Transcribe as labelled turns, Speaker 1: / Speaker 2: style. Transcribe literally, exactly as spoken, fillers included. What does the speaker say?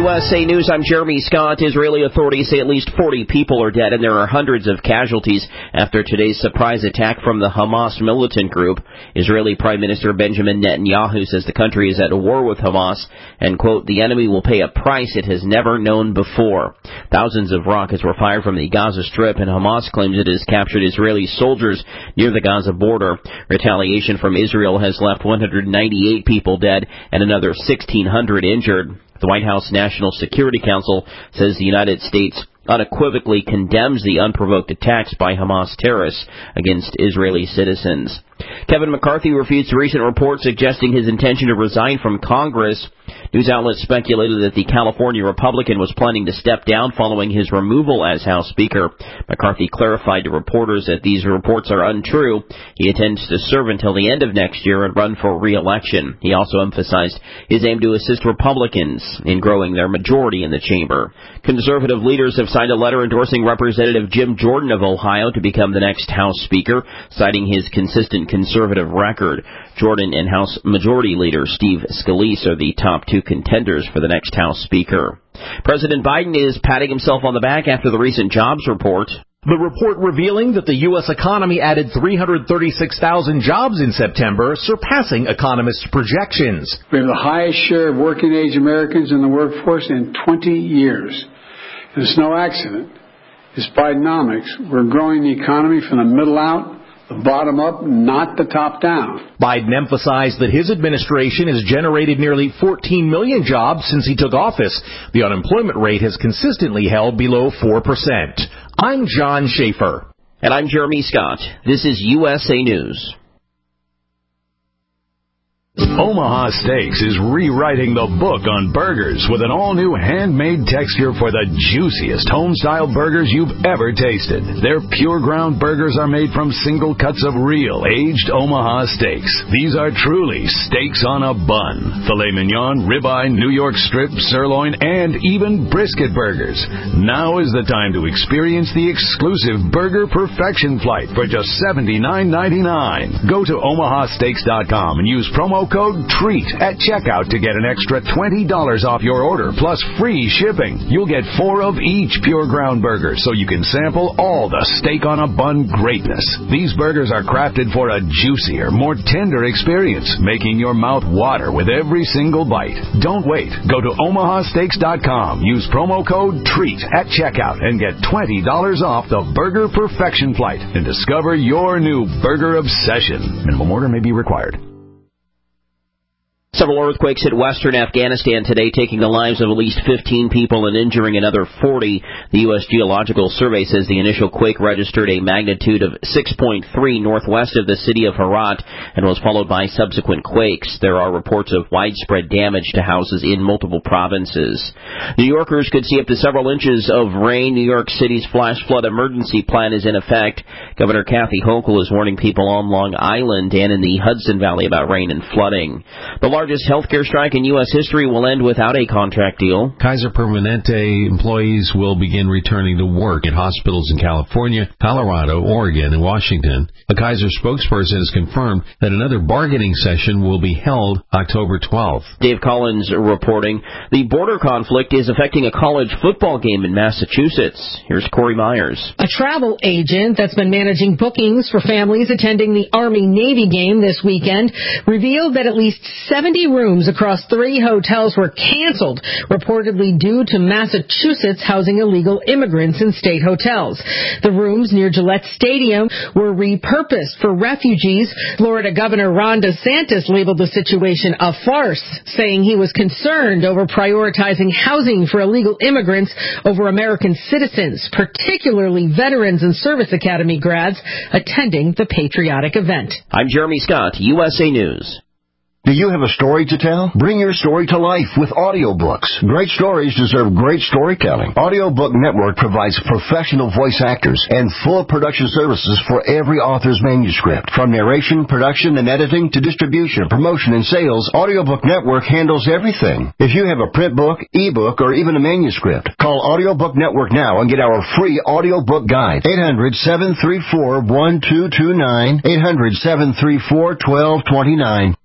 Speaker 1: U S A News, I'm Jeremy Scott. Israeli authorities say at least forty people are dead and there are hundreds of casualties after today's surprise attack from the Hamas militant group. Israeli Prime Minister Benjamin Netanyahu says the country is at war with Hamas and, quote, the enemy will pay a price it has never known before. Thousands of rockets were fired from the Gaza Strip and Hamas claims it has captured Israeli soldiers near the Gaza border. Retaliation from Israel has left one hundred ninety-eight people dead and another sixteen hundred injured. The White House National Security Council says the United States unequivocally condemns the unprovoked attacks by Hamas terrorists against Israeli citizens. Kevin McCarthy refused recent reports suggesting his intention to resign from Congress. News outlets speculated that the California Republican was planning to step down following his removal as House Speaker. McCarthy clarified to reporters that these reports are untrue. He intends to serve until the end of next year and run for re-election. He also emphasized his aim to assist Republicans in growing their majority in the chamber. Conservative leaders have signed a letter endorsing Representative Jim Jordan of Ohio to become the next House Speaker, citing his consistent conservative record. Jordan and House Majority Leader Steve Scalise are the top two contenders for the next House Speaker. President Biden is patting himself on the back after the recent jobs report.
Speaker 2: The report revealing that the U S economy added three hundred thirty-six thousand jobs in September, surpassing economists' projections.
Speaker 3: We have the highest share of working-age Americans in the workforce in twenty years. And it's no accident. It's Bidenomics. We're growing the economy from the middle out, the bottom up, not the top down.
Speaker 2: Biden emphasized that his administration has generated nearly fourteen million jobs since he took office. The unemployment rate has consistently held below four percent. I'm John Schaefer.
Speaker 1: And I'm Jeremy Scott. This is U S A News.
Speaker 4: Omaha Steaks is rewriting the book on burgers with an all-new handmade texture for the juiciest home-style burgers you've ever tasted. Their pure ground burgers are made from single cuts of real, aged Omaha steaks. These are truly steaks on a bun. Filet mignon, ribeye, New York strip, sirloin, and even brisket burgers. Now is the time to experience the exclusive Burger Perfection Flight for just seventy-nine ninety-nine. Go to omaha steaks dot com and use promo code TREAT at checkout to get an extra twenty dollars off your order, plus free shipping. You'll get four of each pure ground burger, so you can sample all the steak on a bun greatness. These burgers are crafted for a juicier, more tender experience, making your mouth water with every single bite. Don't wait. Go to omaha steaks dot com, use promo code TREAT at checkout, and get twenty dollars off the Burger Perfection Flight and discover your new burger obsession. Minimum order may be required.
Speaker 1: Several earthquakes hit western Afghanistan today, taking the lives of at least fifteen people and injuring another forty. The U S Geological Survey says the initial quake registered a magnitude of six point three northwest of the city of Herat and was followed by subsequent quakes. There are reports of widespread damage to houses in multiple provinces. New Yorkers could see up to several inches of rain. New York City's flash flood emergency plan is in effect. Governor Kathy Hochul is warning people on Long Island and in the Hudson Valley about rain and flooding. The largest healthcare strike in U S history will end without a contract deal.
Speaker 5: Kaiser Permanente employees will begin returning to work in hospitals in California, Colorado, Oregon, and Washington. A Kaiser spokesperson has confirmed that another bargaining session will be held October twelfth.
Speaker 1: Dave Collins reporting the border conflict is affecting a college football game in Massachusetts. Here's Corey Myers.
Speaker 6: A travel agent that's been managing bookings for families attending the Army-Navy game this weekend revealed that at least seventy rooms across three hotels were canceled, reportedly due to Massachusetts housing illegal immigrants in state hotels. The rooms near Gillette Stadium were repurposed for refugees. Florida Governor Ron DeSantis labeled the situation a farce, saying he was concerned over prioritizing housing for illegal immigrants over American citizens, particularly veterans and service academy grads attending the patriotic event.
Speaker 1: I'm Jeremy Scott, U S A News.
Speaker 7: Do you have a story to tell? Bring your story to life with audiobooks. Great stories deserve great storytelling. Audiobook Network provides professional voice actors and full production services for every author's manuscript. From narration, production, and editing to distribution, promotion, and sales, Audiobook Network handles everything. If you have a print book, ebook, or even a manuscript, call Audiobook Network now and get our free audiobook guide. eight hundred, seven three four, one two two nine, eight hundred, seven three four, one two two nine.